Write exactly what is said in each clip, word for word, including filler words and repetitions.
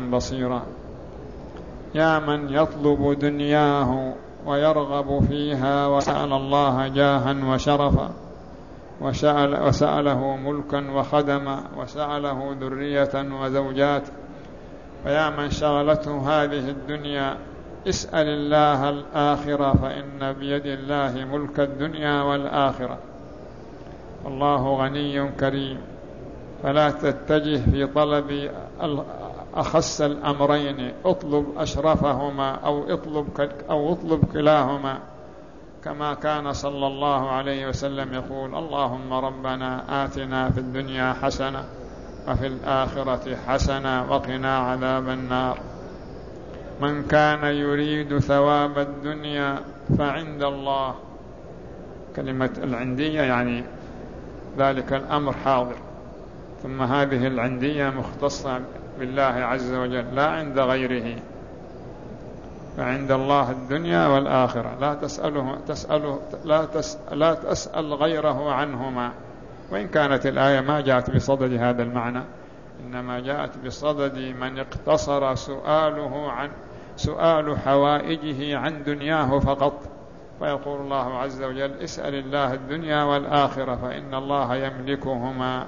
بصيرا. يا من يطلب دنياه ويرغب فيها وسأل الله جاها وشرفا، وسأل وسأله ملكا وخدما، وسأله ذرية وزوجات. فيا من شغلته هذه الدنيا اسأل الله الآخرة، فإن بيد الله ملك الدنيا والآخرة. الله غني كريم، فلا تتجه في طلب أخس الأمرين، اطلب أشرفهما أو اطلب, أو اطلب كلاهما، كما كان صلى الله عليه وسلم يقول: اللهم ربنا آتنا في الدنيا حسنة وفي الآخرة حسنة وقنا عذاب النار. من كان يريد ثواب الدنيا فعند الله، كلمة العندية يعني ذلك الأمر حاضر، ثم هذه العندية مختصة بالله عز وجل لا عند غيره. فعند الله الدنيا والآخرة، لا تسأله تسأله لا, تس لا تسأل غيره عنهما. وإن كانت الآية ما جاءت بصدد هذا المعنى، إنما جاءت بصدد من اقتصر سؤاله عن سؤال حوائجه عن دنياه فقط. فيقول الله عز وجل: اسأل الله الدنيا والآخرة فإن الله يملكهما.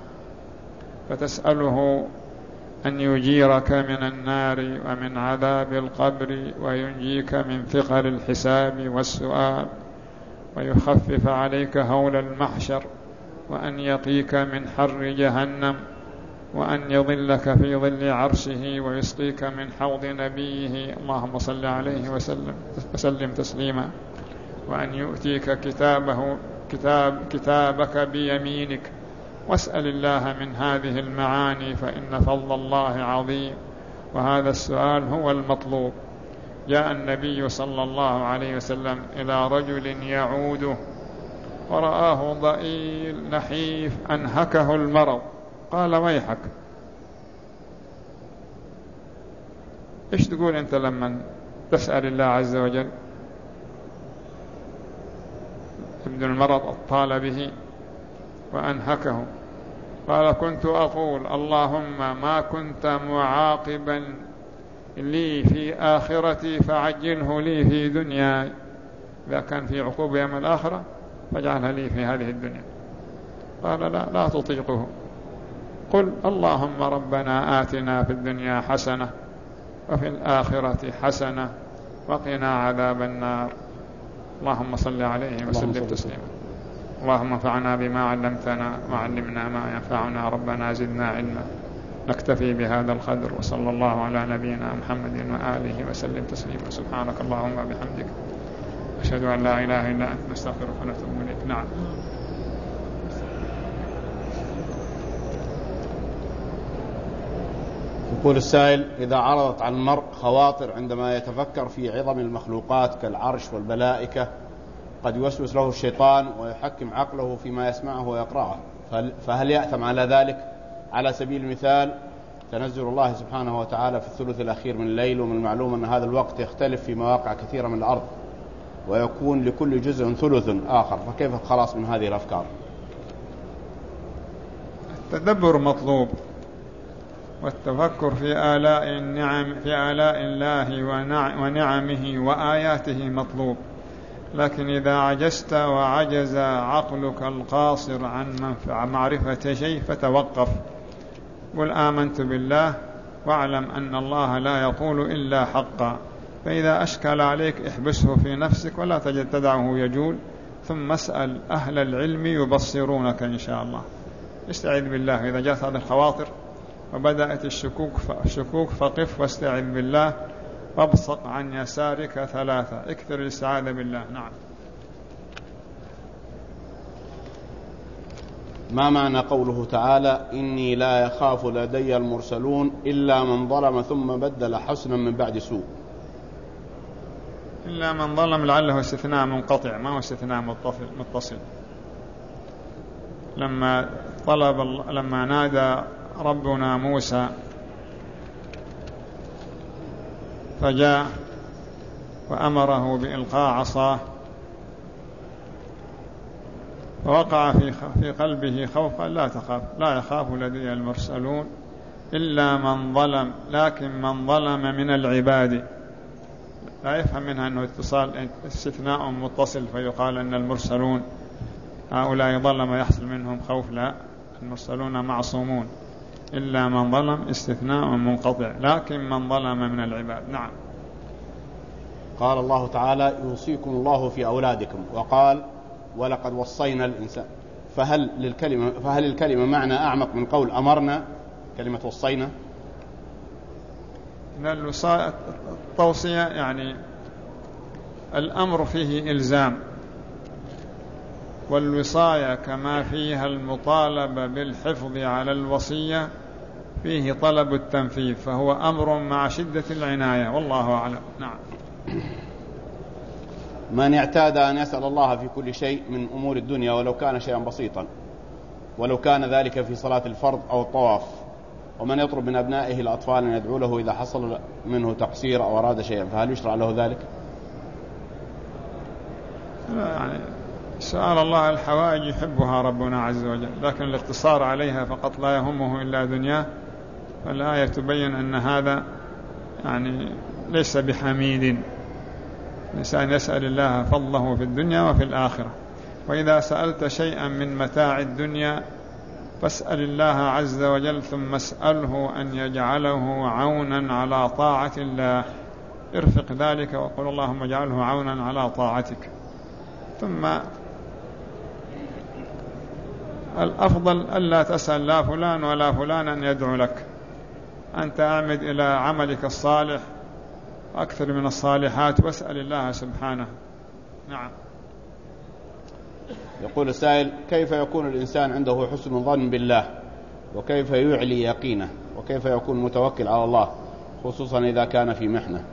فتسأله أن يجيرك من النار ومن عذاب القبر، وينجيك من ثقل الحساب والسؤال، ويخفف عليك هول المحشر، وأن يقيك من حر جهنم، وأن يظلك في ظل عرشه، ويسقيك من حوض نبيه اللهم صل عليه وسلم وسلم تسليما، وأن يؤتيك كتابه كتاب كتابك بيمينك. واسأل الله من هذه المعاني، فإن فضل الله عظيم، وهذا السؤال هو المطلوب. جاء النبي صلى الله عليه وسلم إلى رجل يعوده، ورآه ضئيل نحيف أنهكه المرض، قال: ويحك، إيش تقول أنت لما تسأل الله عز وجل؟ ابن المرض اطال به وأنهكه، قال: كنت أقول اللهم ما كنت معاقبا لي في آخرتي فعجله لي في دنياي، إذا كان في عقوبة يوم الآخرة فاجعلها لي في هذه الدنيا. قال: لا لا تطيقه، قل اللهم ربنا آتنا في الدنيا حسنة وفي الآخرة حسنة وقنا عذاب النار. اللهم صل عليه وسلم تسليما. اللهم انفعنا بما علمتنا وعلمنا ما ينفعنا، ربنا زدنا علما. نكتفي بهذا القدر، وصلى الله على نبينا محمد وآله وسلم تسليما. سبحانك اللهم وبحمدك، أشهد أن لا إله إلا أنت، نستغفرك ونتوب إليك. نعم. يقول السائل: إذا عرضت على المرء خواطر عندما يتفكر في عظم المخلوقات كالعرش والملائكة، قد يوسوس له الشيطان ويحكم عقله فيما يسمعه ويقرأه، فهل يأثم على ذلك؟ على سبيل المثال تنزل الله سبحانه وتعالى في الثلث الأخير من الليل، ومن المعلوم أن هذا الوقت يختلف في مواقع كثيرة من الأرض، ويكون لكل جزء ثلث آخر، فكيف الخلاص من هذه الأفكار؟ التدبر مطلوب، والتفكر في آلاء النعم في آلاء الله ونعمه وآياته مطلوب. لكن إذا عجزت وعجز عقلك القاصر عن معرفة شيء فتوقف، قل آمنت بالله واعلم أن الله لا يقول إلا حقا. فإذا أشكل عليك احبسه في نفسك ولا تجد تدعه يجول، ثم اسأل أهل العلم يبصرونك إن شاء الله. استعذ بالله إذا جاءت هذه الخواطر وبدأت الشكوك الشكوك فقف واستعذ بالله، وابصق عن يسارك ثلاثة، اكثر الاستعاذة بالله. نعم. ما معنى قوله تعالى: إني لا يخاف لدي المرسلون إلا من ظلم ثم بدل حسنا من بعد سوء؟ إلا من ظلم لعله استثناء منقطع، ما هو استثناء متصل. لما طلب لما نادى ربنا موسى فجاء وأمره بإلقاء عصاه، فوقع في في قلبه خوفا: لا تخاف، لا يخاف لدي المرسلون إلا من ظلم، لكن من ظلم من العباد. لا يفهم منها أنه اتصال استثناء متصل فيقال أن المرسلون هؤلاء ظلم يحصل منهم خوف، لا، المرسلون معصومون. إلا من ظلم استثناء منقطع، لكن من ظلم من العباد. نعم. قال الله تعالى: يوصيكم الله في أولادكم، وقال: ولقد وصينا الإنسان. فهل للكلمة فهل الكلمة معنى أعمق من قول أمرنا كلمة وصينا؟ التوصية يعني الأمر فيه إلزام، والوصاية كما فيها المطالبة بالحفظ على الوصية فيه طلب التنفيذ، فهو أمر مع شدة العناية، والله أعلم. نعم. من اعتاد أن يسأل الله في كل شيء من أمور الدنيا ولو كان شيئا بسيطا، ولو كان ذلك في صلاة الفرض أو الطواف، ومن يطلب من أبنائه الأطفال أن يدعو له إذا حصل منه تقصير أو أراد شيئا، فهل يشرع له ذلك؟ يعني سأل الله الحوائج يحبها ربنا عز وجل، لكن الاقتصار عليها فقط لا يهمه إلا دنياه، فالآية تبين أن هذا يعني ليس بحميد. الإنسان يسأل الله فضله في الدنيا وفي الآخرة. وإذا سألت شيئا من متاع الدنيا فاسأل الله عز وجل، ثم اسأله أن يجعله عونا على طاعة الله. ارفق ذلك وقل اللهم اجعله عونا على طاعتك. ثم الأفضل ألا تسأل لا فلان ولا فلان أن يدعو لك، أنت أعمد إلى عملك الصالح أكثر من الصالحات، واسأل الله سبحانه. نعم. يقول السائل: كيف يكون الإنسان عنده حسن ظن بالله، وكيف يعلي يقينه، وكيف يكون متوكل على الله خصوصا إذا كان في محنة؟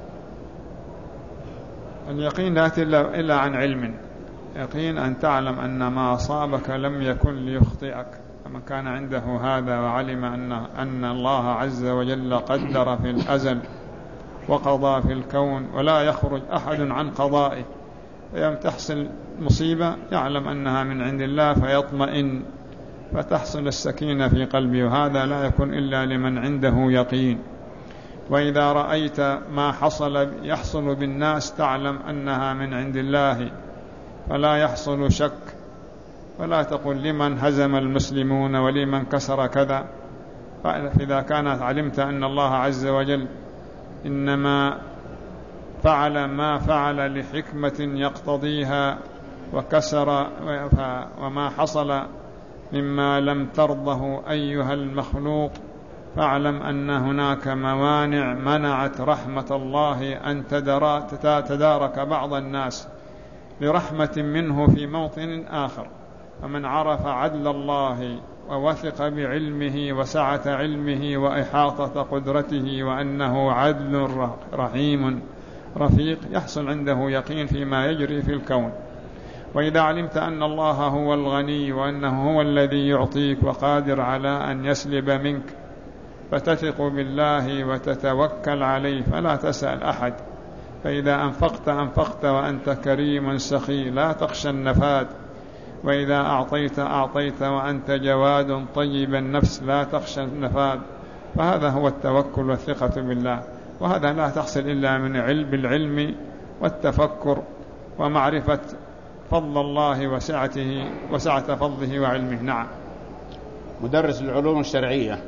اليقين لا يأتي إلا عن علم. يقين أن تعلم أن ما أصابك لم يكن ليخطئك، فمن كان عنده هذا وعلم أن, أن الله عز وجل قدر في الأزل وقضى في الكون ولا يخرج أحد عن قضائه، فيوم تحصل مصيبة يعلم أنها من عند الله فيطمئن، فتحصل السكينة في قلبه، وهذا لا يكون إلا لمن عنده يقين. وإذا رأيت ما حصل يحصل بالناس تعلم أنها من عند الله، فلا يحصل شك، فلا تقل لمن هزم المسلمون ولمن كسر كذا. فإذا كانت علمت أن الله عز وجل إنما فعل ما فعل لحكمة يقتضيها وكسر، وما حصل مما لم ترضه أيها المخلوق، فاعلم أن هناك موانع منعت رحمة الله أن تدارك بعض الناس لرحمة منه في موطن آخر. فمن عرف عدل الله ووثق بعلمه وسعة علمه وإحاطة قدرته وأنه عدل رحيم رفيق، يحصل عنده يقين فيما يجري في الكون. وإذا علمت أن الله هو الغني وأنه هو الذي يعطيك وقادر على أن يسلب منك، فتثق بالله وتتوكل عليه، فلا تسأل أحد. فإذا أنفقت أنفقت وأنت كريم سخي لا تخشى النفاد، وإذا أعطيت أعطيت وأنت جواد طيب النفس لا تخشى النفاد. فهذا هو التوكل والثقة بالله، وهذا لا تحصل إلا من علم بالعلم والتفكر ومعرفة فضل الله وسعته وسعة فضله وعلمه. نعم. مدرس العلوم الشرعية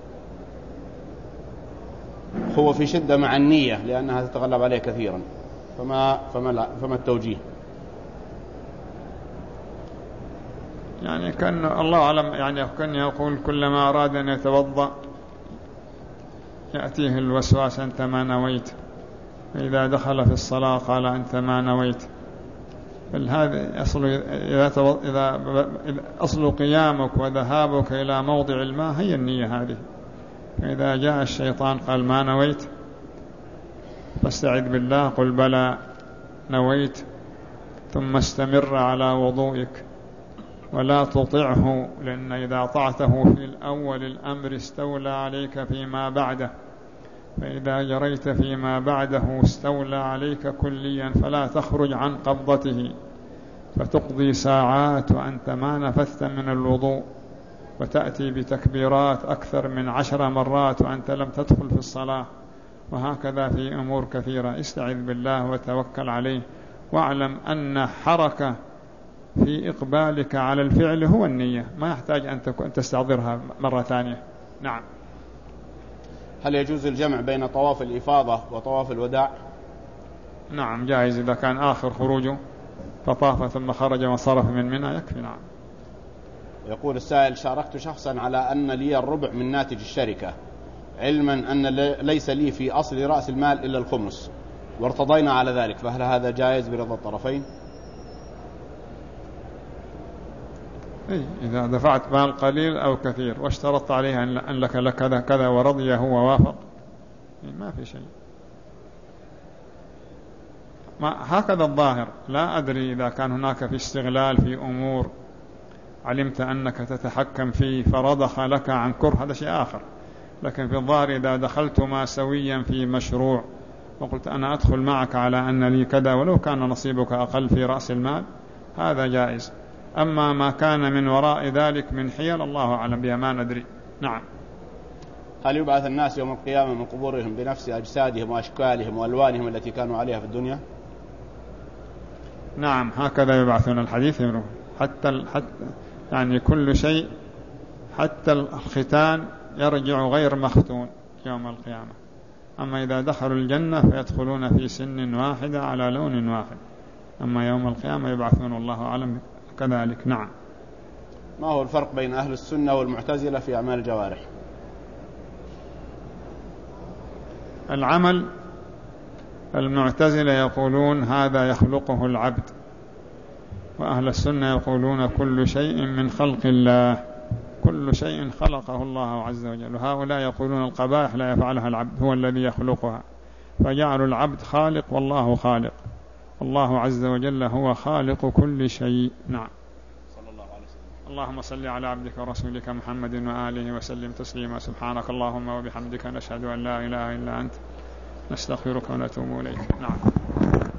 هو في شدة مع النية لأنها تتغلب عليه كثيرا، فما, فما, فما التوجيه؟ يعني كان الله أعلم، يعني كان يقول كلما أراد أن يتوضأ يأتيه الوسواس أنت ما نويت، فإذا دخل في الصلاة قال أنت ما نويت. بل هذا أصل إذا إذا أصل قيامك وذهابك إلى موضع الماء هي النية هذه. فإذا جاء الشيطان قال ما نويت فاستعذ بالله، قل بلى نويت، ثم استمر على وضوئك ولا تطعه، لأن إذا طعته في الأول الأمر استولى عليك فيما بعده، فإذا جريت فيما بعده استولى عليك كليا، فلا تخرج عن قبضته فتقضي ساعات وأنت ما نفثت من الوضوء. وتأتي بتكبيرات أكثر من عشر مرات وأنت لم تدخل في الصلاة، وهكذا في أمور كثيرة. استعذ بالله وتوكل عليه، واعلم أن حركة في إقبالك على الفعل هو النية، ما يحتاج أن تستحضرها مرة ثانية. نعم. هل يجوز الجمع بين طواف الإفاضة وطواف الوداع؟ نعم جائز، إذا كان آخر خروجه فطاف ثم خرج وصرف من منى يكفي. نعم. يقول السائل: شاركت شخصا على أن لي الربع من ناتج الشركة، علما أن ليس لي في أصل رأس المال إلا الخمس، وارتضينا على ذلك، فهل هذا جائز برضا الطرفين؟ إيه، إذا دفعت مال قليل أو كثير واشترطت عليه أن لك لكذا كذا ورضي هو ووافق، ما في شيء. ما هكذا الظاهر. لا أدري إذا كان هناك في استغلال في أمور علمت أنك تتحكم فيه فرضخ لك عن كره، هذا شيء آخر. لكن في الظاهر إذا دخلتما سويا في مشروع وقلت أنا أدخل معك على أن لي كذا ولو كان نصيبك أقل في رأس المال، هذا جائز. أما ما كان من وراء ذلك من حيل الله أعلم بها، ما ندري. نعم. هل يبعث الناس يوم القيامة من قبورهم بنفس أجسادهم وأشكالهم وألوانهم التي كانوا عليها في الدنيا؟ نعم هكذا يبعثون. الحديث يقول حتى حتى يعني كل شيء حتى الختان يرجع غير مختون يوم القيامة. أما إذا دخلوا الجنة فيدخلون في سن واحدة على لون واحد، أما يوم القيامة يبعثون الله أعلم كذلك. نعم. ما هو الفرق بين أهل السنة والمعتزلة في أعمال الجوارح؟ العمل المعتزلة يقولون هذا يخلقه العبد، وأهل السنة يقولون كل شيء من خلق الله، كل شيء خلقه الله عز وجل. وهؤلاء يقولون القبائح لا يفعلها العبد، هو الذي يخلقها، فجعلوا العبد خالق والله خالق، الله عز وجل هو خالق كل شيء. نعم. صلى الله عليه وسلم. اللهم صل على عبدك ورسولك محمد وآله وسلم تسليما. سبحانك اللهم وبحمدك، نشهد أن لا إله إلا أنت، نستغفرك ونتوب إليك. نعم.